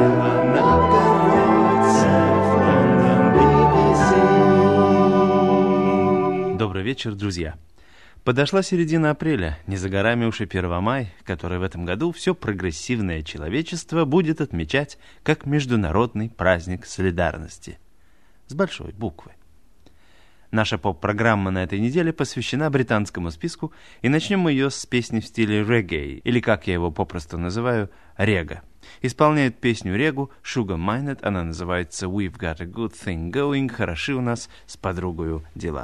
Добрый вечер, друзья. Подошла середина апреля, не за горами уж и 1 мая, который в этом году все прогрессивное человечество будет отмечать как международный праздник солидарности. С большой буквы. Наша поп-программа на этой неделе посвящена британскому списку, и начнем мы ее с песни в стиле регgae, или, как я его попросту называю, рега. Исполняет песню регу Sugar Minott, она называется «We've got a good thing going», «Хороши у нас с подругою дела».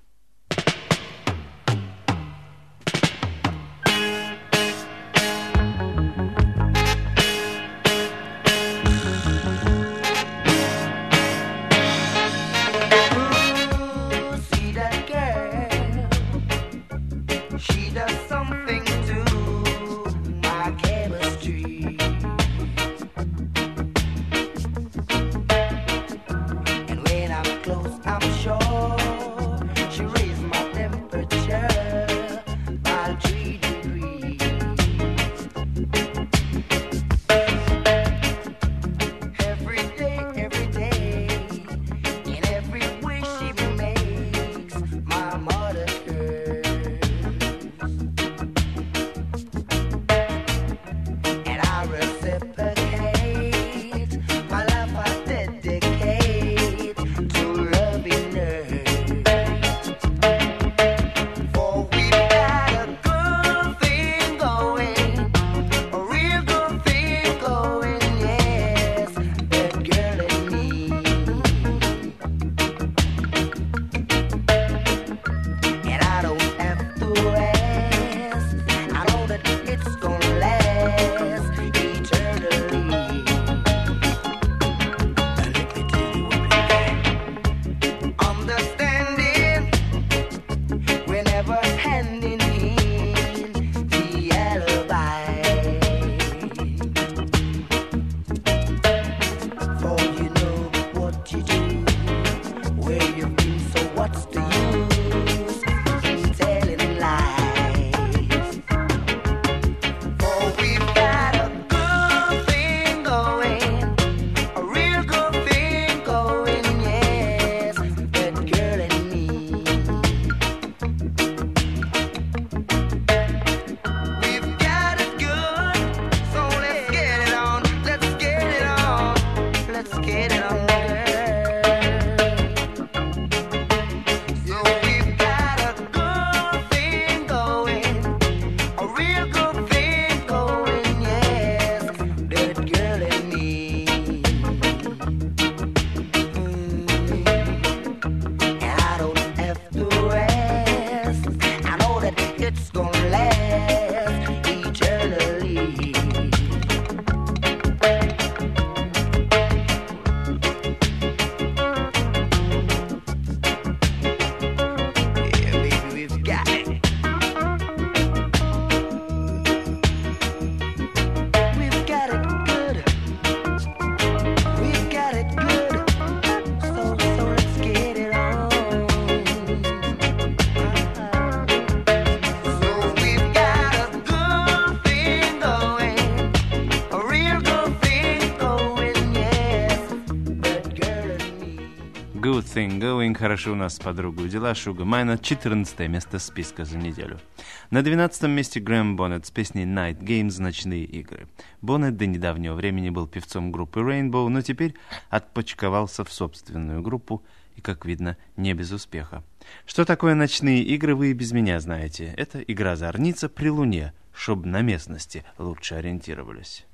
Good thing going, хорошо у нас с подругой дела, Sugar Minott, 14 место списка за неделю. На 12 месте Грэм Боннет с песней Night Games, ночные игры. Боннет до недавнего времени был певцом группы Rainbow, но теперь отпочковался в собственную группу и, как видно, не без успеха. Что такое ночные игры, вы и без меня знаете. Это игра-зорница при луне, чтобы на местности лучше ориентировались.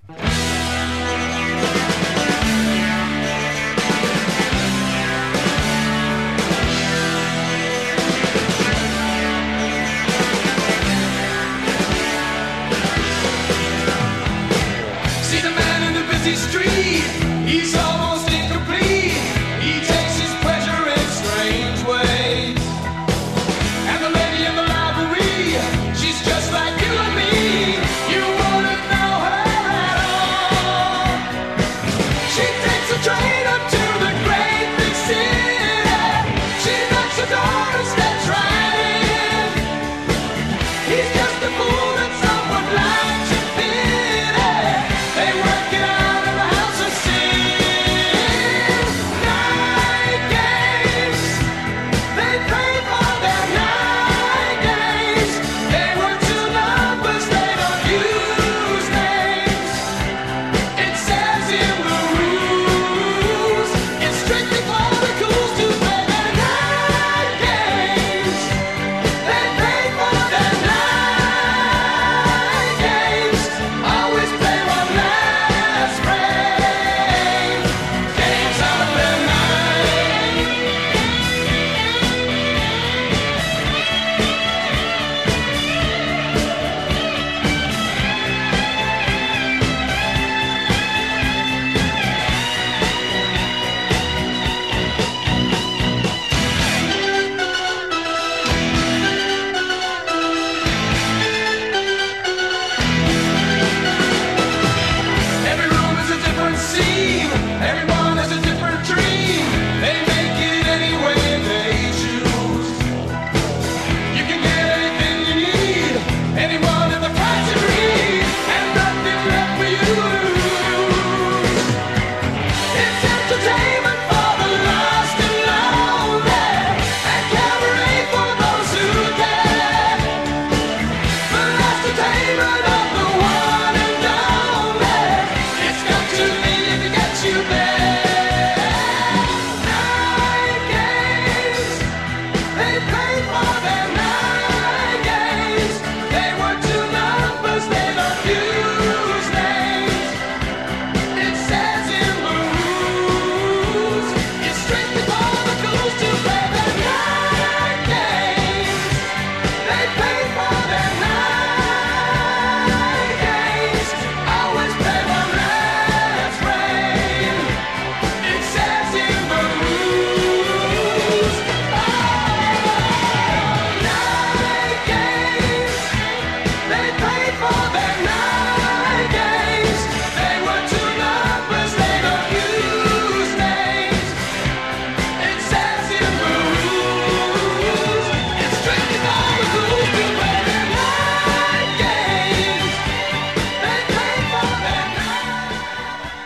Street, he's almost incomplete. He takes his pleasure in strange ways. And the lady in the library, she's just like you and me. You wouldn't know her at all.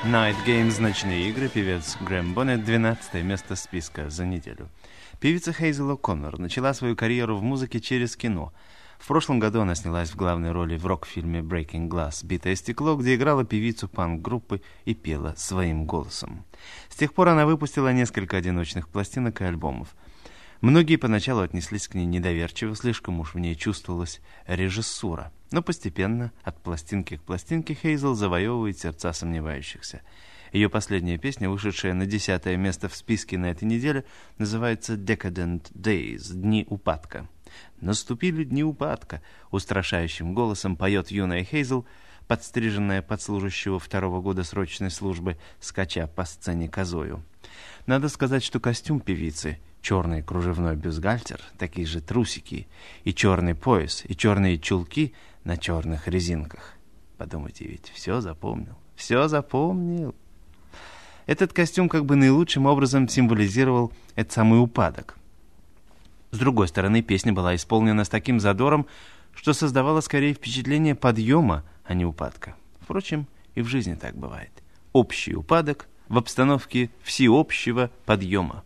Night Games, ночные игры, певец Грэм Боннет, 12 место списка за неделю. Певица Хейзел О'Коннор начала свою карьеру в музыке через кино. В прошлом году она снялась в главной роли в рок-фильме Breaking Glass «Битое стекло», где играла певицу панк-группы и пела своим голосом. С тех пор она выпустила несколько одиночных пластинок и альбомов. Многие поначалу отнеслись к ней недоверчиво, слишком уж в ней чувствовалась режиссура. Но постепенно, от пластинки к пластинке, Хейзел завоевывает сердца сомневающихся. Ее последняя песня, вышедшая на 10 место в списке на этой неделе, называется «Decadent Days» — «Дни упадка». «Наступили дни упадка», — устрашающим голосом поет юная Хейзел, подстриженная под служащего 2-го года срочной службы, скача по сцене козою. Надо сказать, что костюм певицы — черный кружевной бюстгальтер, такие же трусики, и черный пояс, и черные чулки на черных резинках. Подумайте, ведь все запомнил, все запомнил. Этот костюм как бы наилучшим образом символизировал этот самый упадок. С другой стороны, песня была исполнена с таким задором, что создавала скорее впечатление подъема, а не упадка. Впрочем, и в жизни так бывает. Общий упадок в обстановке всеобщего подъема.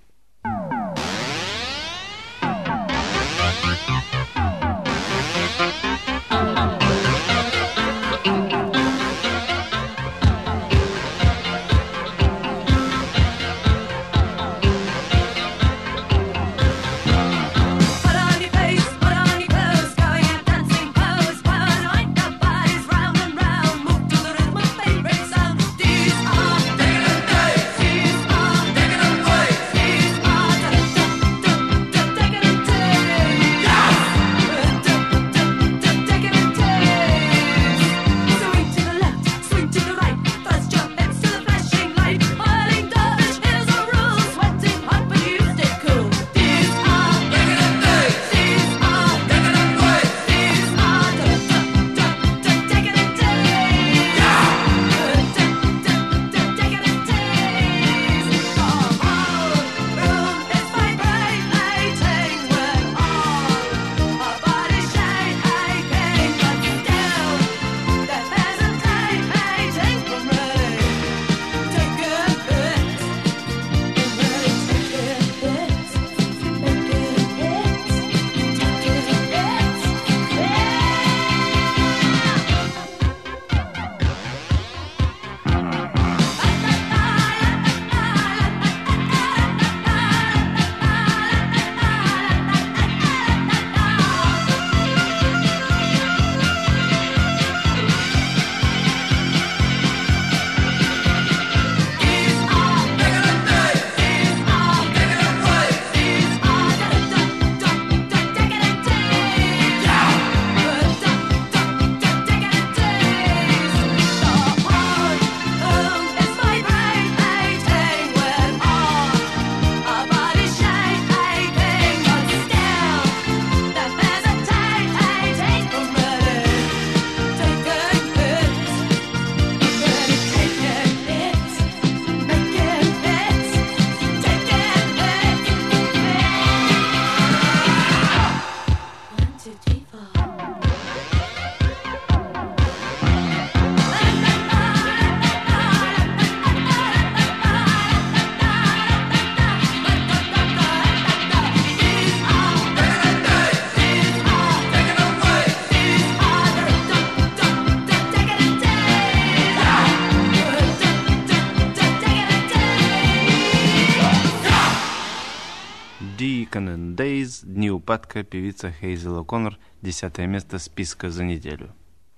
Decadent Days, дни упадка, певица Хейзел О'Коннор, 10 место списка за неделю.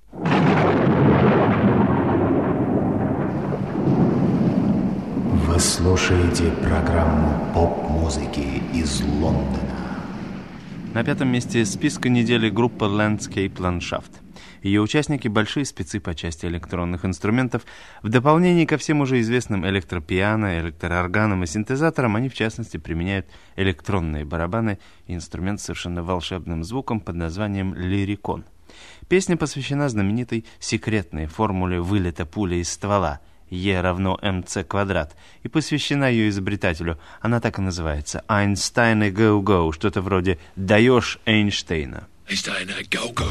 Вы слушаете программу поп-музыки из Лондона. На 5 месте списка недели группа Landscape Landschaft. Ее участники – большие спецы по части электронных инструментов. В дополнение ко всем уже известным электропиано, электроорганам и синтезаторам, они в частности применяют электронные барабаны и инструмент с совершенно волшебным звуком под названием лирикон. Песня посвящена знаменитой секретной формуле вылета пули из ствола E равно mc квадрат, и посвящена ее изобретателю. Она так и называется – Einstein Go-Go, что-то вроде «Даешь Эйнштейна». Einstein, go-go.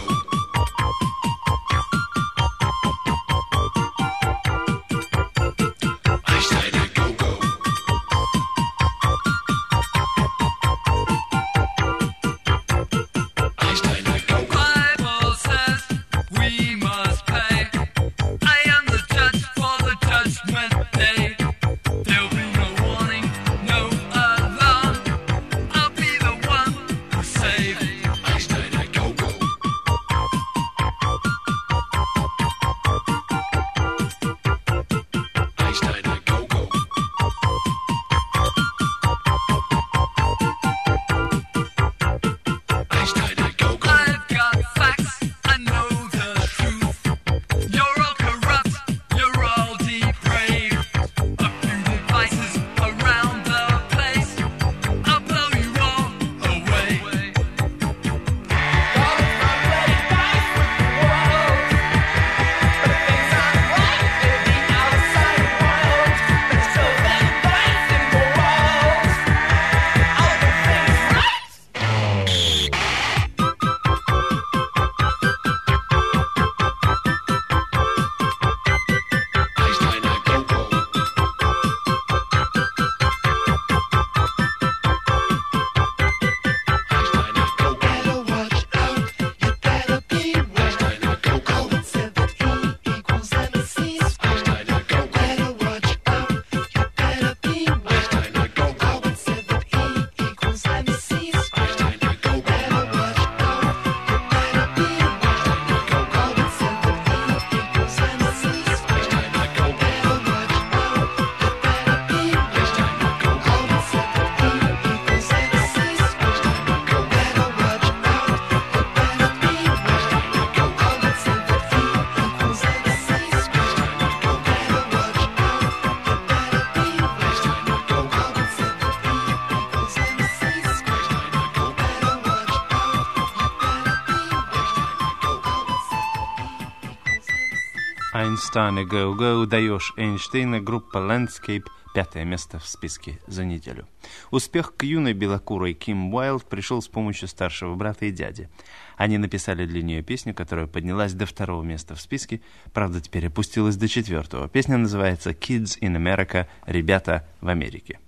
Einstein и Go-Go, даешь Эйнштейна, группа Landscape, 5-е место в списке за неделю. Успех к юной белокурой Ким Уайлд пришел с помощью старшего брата и дяди. Они написали для нее песню, которая поднялась до 2-го места в списке, правда, теперь опустилась до 4-го. Песня называется «Kids in America», «Ребята в Америке».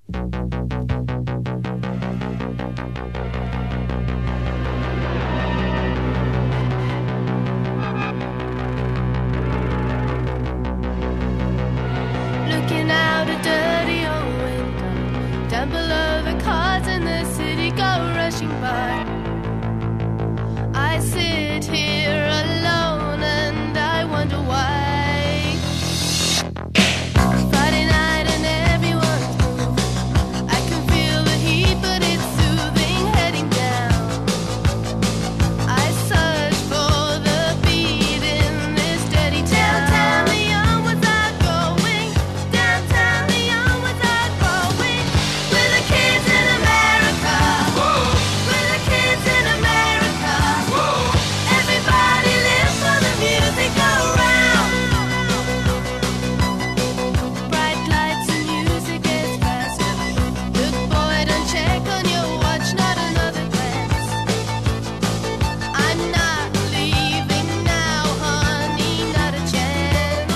Looking out a dirty old window, down below the cars in the city go rushing by. I sit here alone and I wonder why. Friday night and everyone's moving. I can feel the heat, but it's soothing, heading down. I search for the beat in this dirty town. Downtown, the young ones are going. Downtown, the young ones are growing. We're the kids in America. Whoa. We're the kids in America. Whoa. Everybody lives for the music around. Bright lights and music gets faster. Look, boy, don't check on your watch, not another glance. I'm not leaving now, honey, not a chance.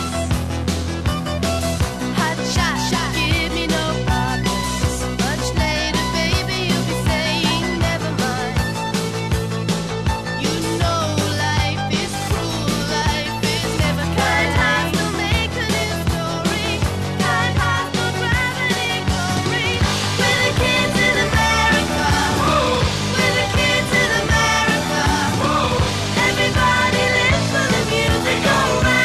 Hot shot, give me no problems. Much later, baby, you'll be saying never mind. You know life is cruel, life is never kind. Hearts will make a new story. Kind hearts will gravity glory. We're the kids in America. We're the kids in America. Everybody lives for the music around.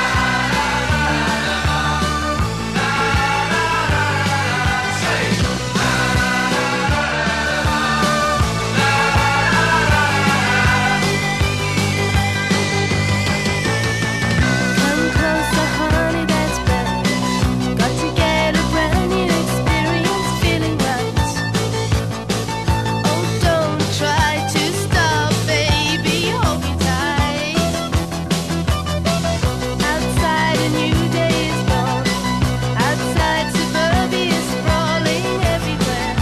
Come closer, honey, that's better. Got to get a brand new experience, feeling right. Oh, don't try to stop, baby, hold me tight. Outside a new day is born. Outside suburbia is sprawling everywhere.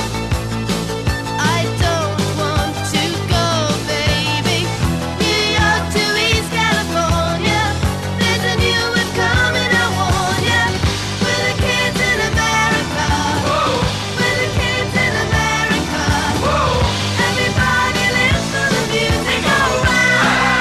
I don't want to go, baby. New York to East California. There's a new one coming, I warn ya. We're the kids in America. We're the kids in America. Everybody lives for the music around.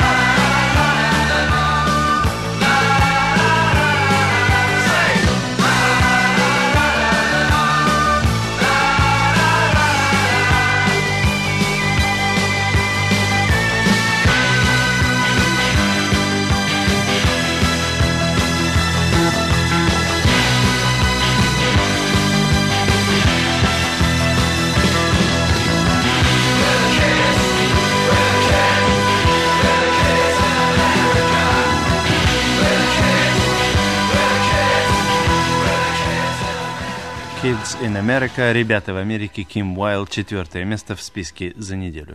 Kids in America, «Ребята в Америке», Ким Уайлд, 4-е место в списке за неделю.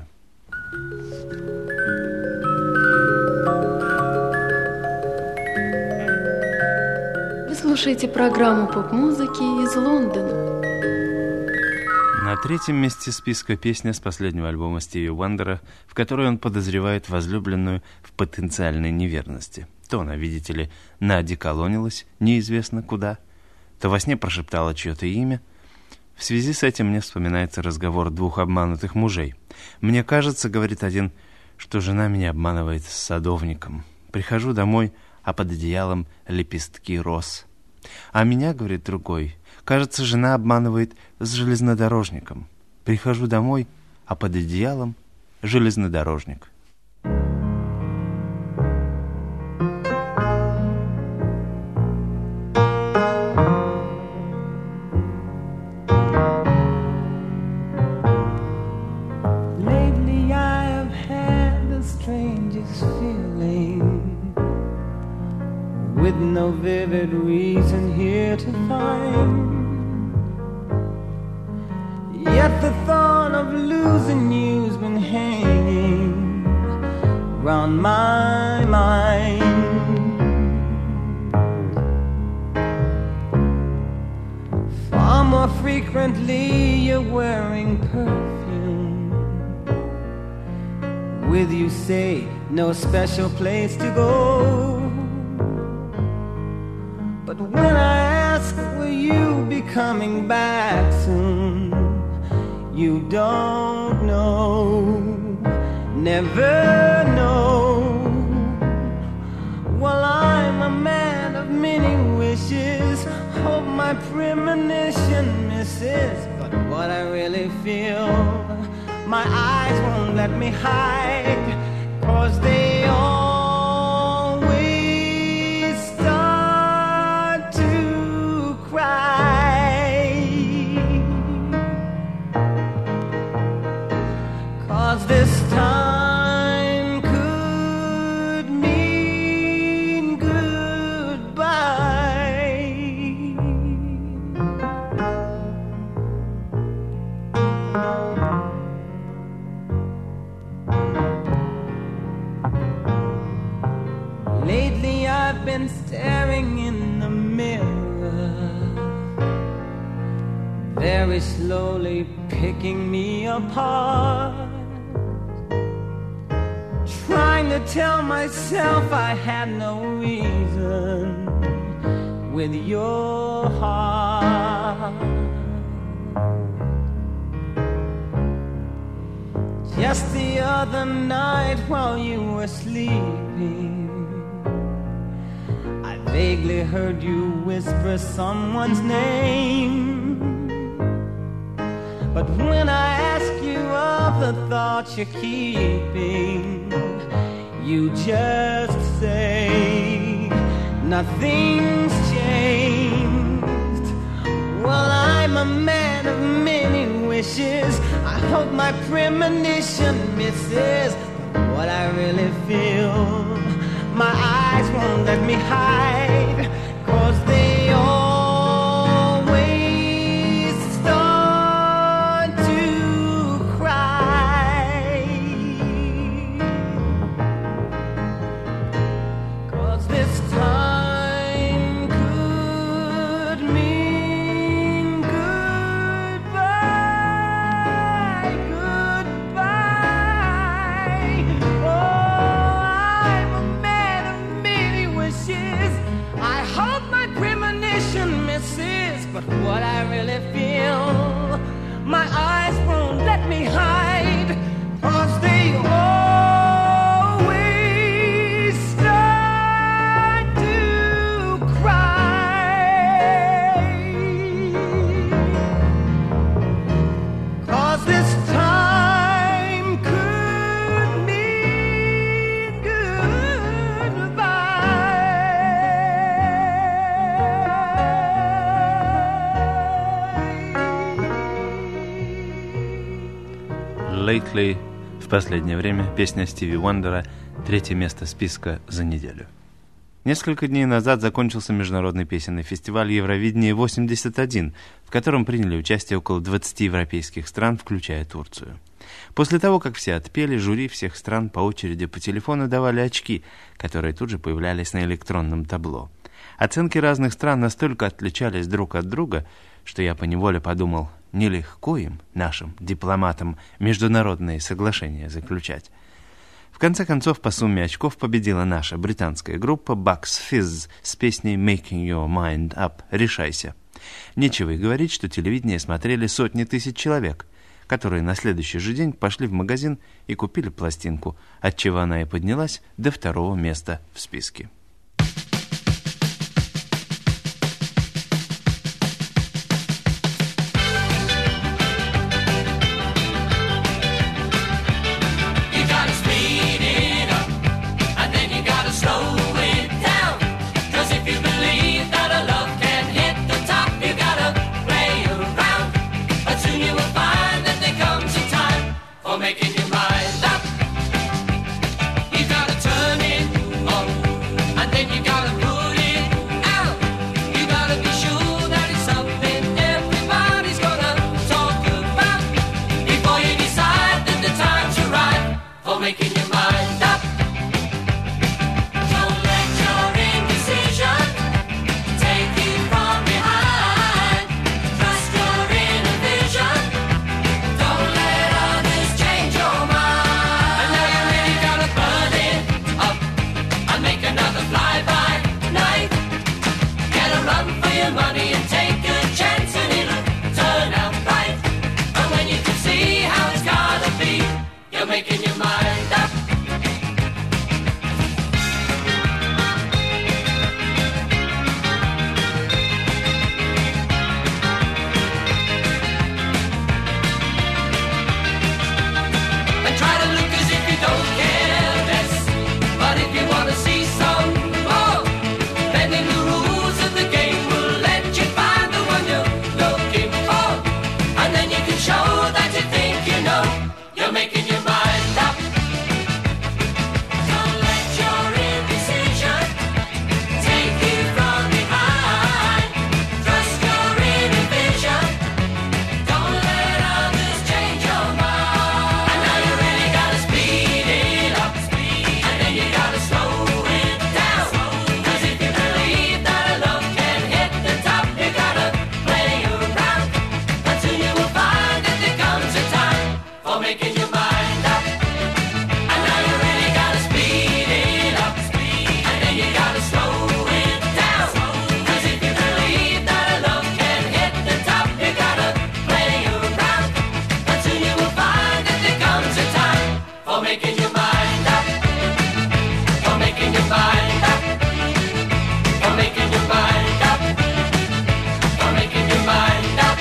Вы слушаете программу поп-музыки из Лондона. На 3-м месте списка песня с последнего альбома Стиви Уандера, в которой он подозревает возлюбленную в потенциальной неверности. То она, видите ли, наодеколонилась неизвестно куда, то во сне прошептала чье-то имя. В связи с этим мне вспоминается разговор 2 обманутых мужей. «Мне кажется, — говорит один, — что жена меня обманывает с садовником. Прихожу домой, а под одеялом лепестки роз. А меня, — говорит другой, — кажется, жена обманывает с железнодорожником. Прихожу домой, а под одеялом железнодорожник». Lately I have had the strangest feeling, with no vivid reason here to find. Yet the thought of losing you's been hanging round my mind. more frequently you're wearing perfume. With you say no special place to go. But when I ask will you be coming back soon, you don't know, never know. Well, I'm a man of many wishes, hope my premonition misses. But what I really feel, my eyes won't let me hide, 'cause they always start to cry. 'Cause this time could mean goodbye. Lately I've been staring in the mirror, very slowly picking me apart, trying to tell myself I had no reason with your heart. Just the other night while you were sleeping, I vaguely heard you whisper someone's name. But when I ask you of the thoughts you're keeping, you just say nothing's changed. Well, I'm a man of many wishes, I hope my premonition misses. But what I really feel, my eyes won't let me hide, 'cause they always start to cry. 'Cause this time could mean goodbye, goodbye. Oh, I'm a man of many wishes, I hope my premonition misses. But what I really feel, my eyes won't let me hide, 'cause they always start to cry. 'Cause this time could mean goodbye. Lately, в последнее время, песня Стиви Уондера, 3-е место списка за неделю. Несколько дней назад закончился международный песенный фестиваль Евровидение-81, в котором приняли участие около 20 европейских стран, включая Турцию. После того, как все отпели, жюри всех стран по очереди по телефону давали очки, которые тут же появлялись на электронном табло. Оценки разных стран настолько отличались друг от друга, что я поневоле подумал, нелегко им, нашим дипломатам, международные соглашения заключать. В конце концов, по сумме очков победила наша британская группа Bucks Fizz с песней «Making Your Mind Up» «Решайся». Нечего и говорить, что телевидение смотрели сотни тысяч человек, которые на следующий же день пошли в магазин и купили пластинку, отчего она и поднялась до 2-го места в списке. Making your mind up, you gotta turn it on. your money and take a chance and it'll turn out right. And when you can see how it's gotta be, you're making your mind up. And try to look as if you don't care less. But if you want to see some more, bending the rules of the game will let you find the one you're looking for. And then you can show that you think you know. You're making your mind up. Don't let your indecision take you from behind. Trust your inner vision. Don't let others change your mind. And now you really gotta speed it up. And then you gotta slow it down. 'Cause if you believe that a love can hit the top, you gotta play around. But soon you will find that there comes a time for making your mind up. And now you really gotta speed it up. And then you gotta slow it down. 'Cause if you believe that a love can hit the top, you gotta play around. But soon you will find that there comes a time for making your mind up. For making your mind up. For making your mind up. For making your mind up.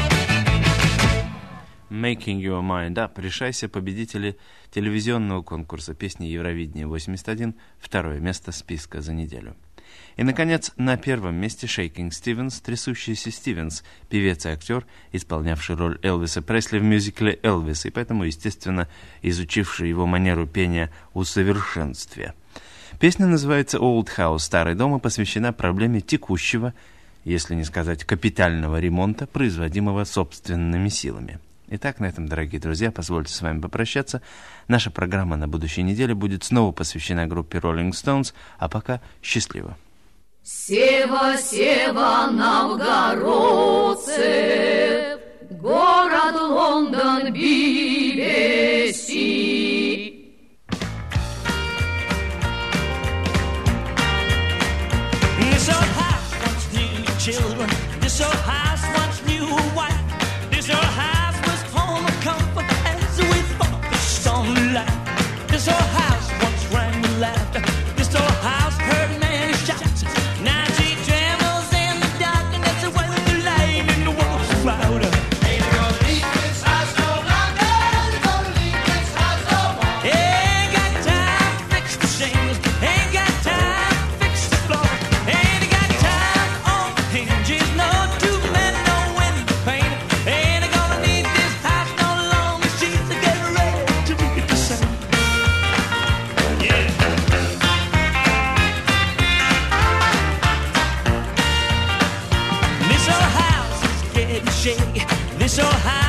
Making Your Mind Up. Решайся, победители телевизионного конкурса песни Евровидения 81, второе место списка за неделю. И, наконец, на первом месте Shaking Stevens, трясущийся Стивенс, певец и актер, исполнявший роль Элвиса Пресли в мюзикле «Элвис», и поэтому, естественно, изучивший его манеру пения в усовершенстве. Песня называется «Old House», «Старый дом», и посвящена проблеме текущего, если не сказать капитального ремонта, производимого собственными силами. Итак, на этом, дорогие друзья, позвольте с вами попрощаться. Наша программа на будущей неделе будет снова посвящена группе Rolling Stones, а пока счастливо. Сева, Сева, новгородцы, город Лондон, BBC. This old house once knew children. This old house once knew a wife. This old house was home of comfort as we focused on life. This old house once rang with laughter. This old house heard many shots. Now she trembles in the dark, and that's the way the light in the walls is louder. Ain't gonna leave this house no longer. Ain't gonna leave this house no more. Ain't got time to fix the shingles. Ain't got time to fix the floor. Ain't got time on the hinges. No two men, no window pane. Ain't gonna need this house no longer. She's getting ready to read the same. Yeah. This old house is getting shaky. This old house